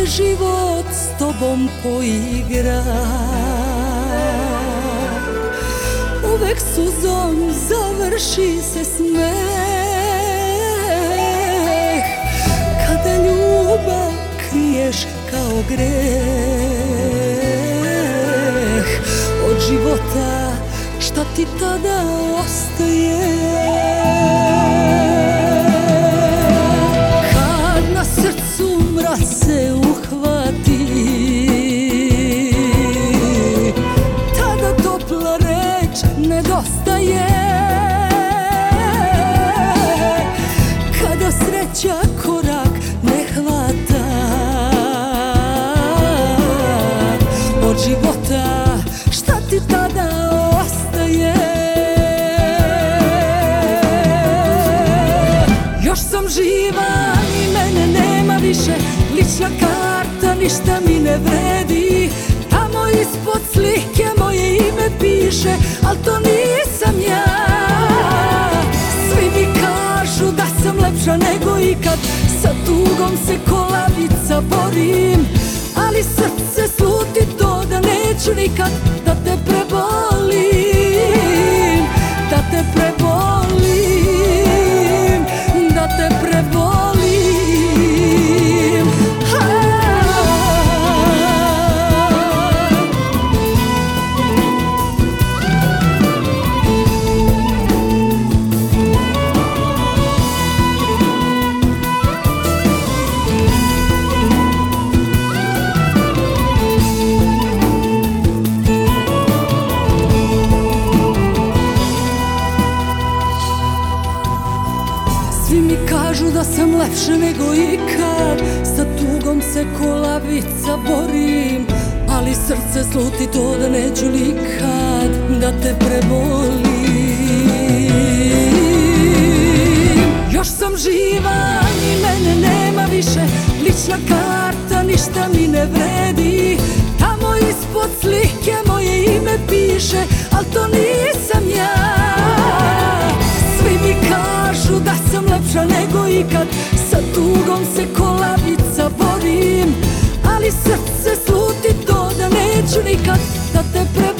se život s tobom poigra. Uvek suzom završi se smeh, kada ljubav kriješ kao greh. Od života šta ti tada ostaje? Kad na srcu mraz se uhvati, tada topla reč nedostaje. Kada sreća korak ne hvata, od života šta ti tada ostaje? Još sam živa i mene nema više, lična karta ništa mi ne vredi. Tamo ispod slike moje ime piše, al to nisam ja. Svi mi kažu da sam lepša nego ikad, sa tugom se ko lavica borim, ali srce sluti to da neću nikad da te prebolim, da te prebolim, da te prebolim. Svi mi kažu da sam lepša nego ikad, sa tugom se ko lavica borim, ali srce sluti to da neću nikad da te prebolim. Još sam živa i mene nema više, lična karta ništa mi ne vredi. Tamo ispod slike moje ime piše, al to nisam ja. Svi mi kažu da sam lepša nego ikad, sa tugom se ko lavica borim, ali srce sluti to da neću nikad da te